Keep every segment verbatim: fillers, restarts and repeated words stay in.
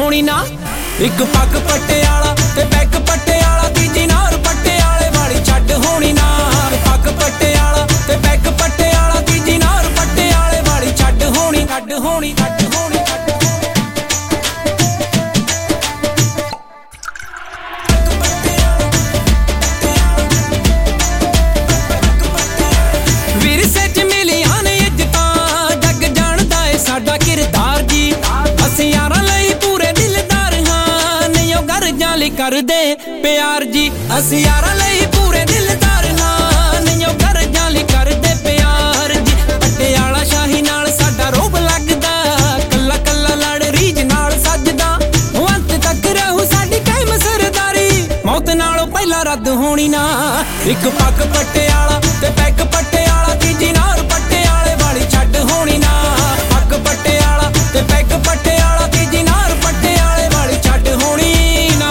ਹੋਣੀ ना। एक पग पटियाला ते पैग पटियाला तीजी नार पटियाले वाली छड्ड होनी ना। पग पटियाला ते पैग पटियाला तीजी नार पटियाले वाली छड्ड होनी छड्ड होनी छड्ड होनी विरसे च मिलियां ने इज्जतां जग जानदा है साडा किरदार जी। असीं यारां लई पूरे दिलदार हां नहीं ओ गरजां लई करदे प्यार जी। असीं यारां लई पूरे दिलदार हां नहीं ओ गरजां लई करदे प्यार जी। पटियाला शाही नाल साडा रोब लगदा कल्ला कल्ला लड़ रीज नाल सजदा अंत तक रहू साडी कायम सरदारी मौत नालों पहला रद्द होनी ना। एक पग पटियाला ते पैग पटियाला तीजी नार पटियाले वाली छड्ड होनी ना। पग पटियाला ते पैग पटियाला तीजी नार पटियाले वाली छड्ड होनी ना।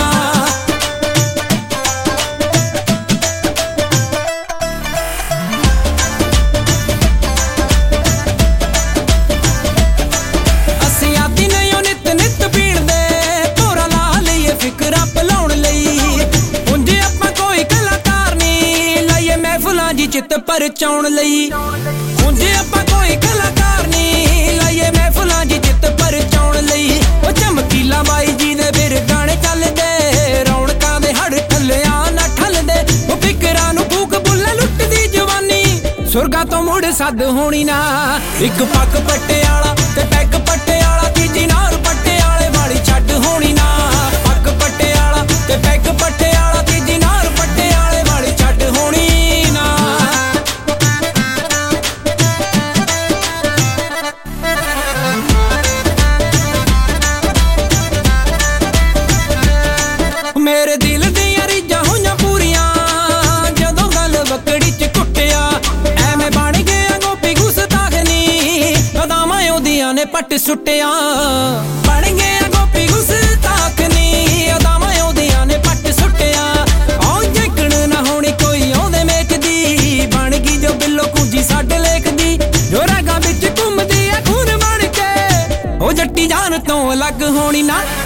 असीं आदी नहीं ओ नित नित पीण दे तोरा ला लईए फिकरा भुलाउण लई उंजे आपां कोई कलाकार नहीं लाइए महफिलां जी चित परचाउण लई। उंजे आपां कोई कलाकार नहीं लाइए महफिलां जी चित परचाउण लई। ओ चमकीला बाई जी दे फिर गाने चलदे रौनकां दे हड़ ठल्लियां ना ठलदे ओ फिकरां नूं फूक बुल्ला लुੱਟदी जवानी सुरगा तो मुड़ सद होनी ना। एक पग पटियाला ते पैग पटियाला तीजी नार पटियाले वाली छड्ड होनी ना। पग पटियाला ते पैग पटियाला तीजी नार पटियाले वाली छड्ड होनी ना। मेरे दिल दियां रीझां होईयां पूरियां जदों गल वकड़ी च कुट्टिया ऐवें बण गया गोपी गुस्ताख नी अदावां ओदियां ने पट सुट्टिया। बण गया गोपी गुस्ताख नी अदावां ओदियां ने पट सुट्टिया। औ जकण ना होनी कोई ओदे मेच दी बण गई जो बिल्लो कुंजी साडे लेख दी जो रागां विच घुमदी आ खून बण के ओ जट्टी जान तो अलग होनी ना।